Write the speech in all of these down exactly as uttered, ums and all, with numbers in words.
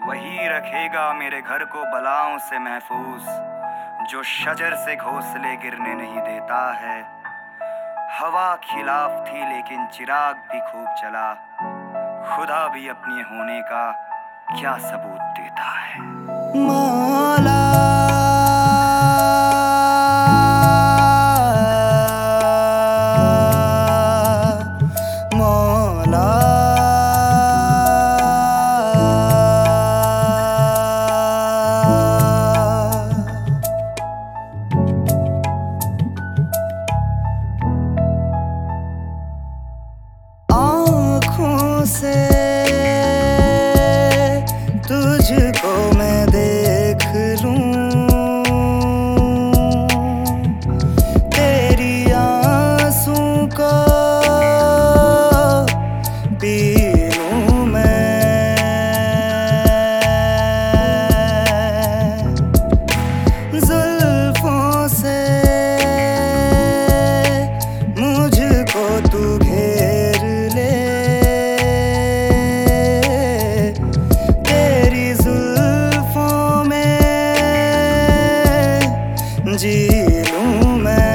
वही रखेगा मेरे घर को बलाओं से महफूज, जो शजर से घोंसले गिरने नहीं देता है। हवा खिलाफ थी लेकिन चिराग भी खूब चला, खुदा भी अपने होने का क्या सबूत देता है। मौला मौला आँखों से तुझको मैं देख लूं, तेरी आंसू को पी लूं मैं, जुल्फों से मुझको तू घेर ले, तेरी जुल्फों में जी लूं मैं।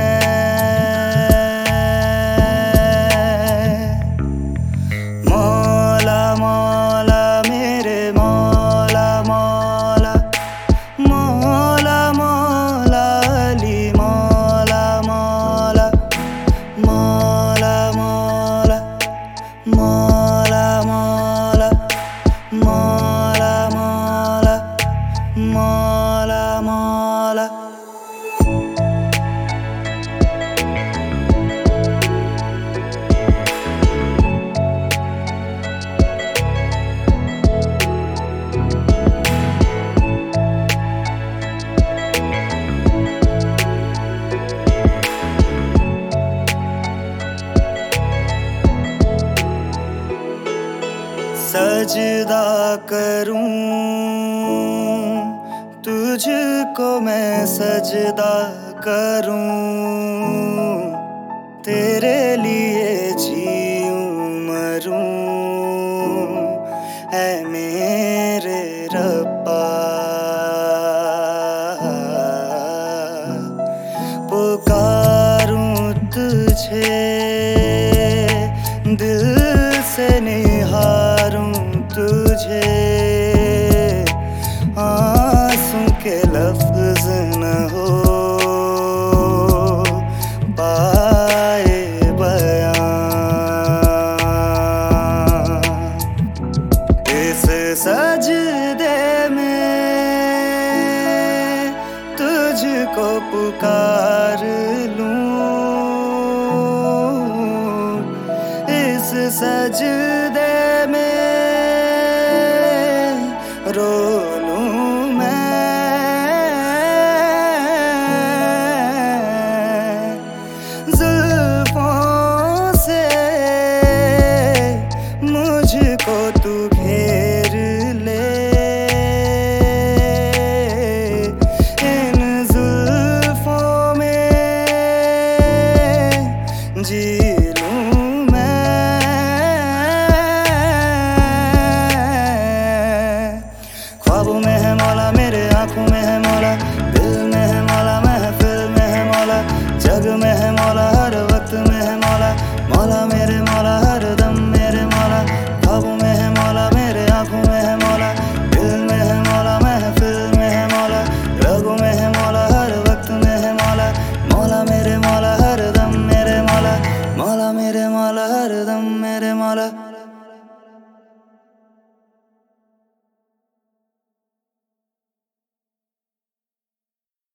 मौला मौला मेरे मौला मौला मौला मौला अली मौला मौला मौला मौला मौला मौला मौला मौला मौला मौला सजदा करूं तुझको मैं सजदा करूं, तेरे लिए जीऊं मरूं ऐ मेरे रब्बा। पुकारूं तुझे दिल से निहारूं तुझे, आंसू के लफ्ज न हो पाए बयां, इस सजदे में तुझको पुकार लूं, इस सजदे में रो लूं मैं, जुल्फों से मुझको तू घेर ले, इन जुल्फों में जी ख्वाबों में है मौला, मेरे आंखों में है मौला, दिल में है मौला, महफिल में है मौला, जग में है मौला, हर वक्त में है मौला, मौला मेरे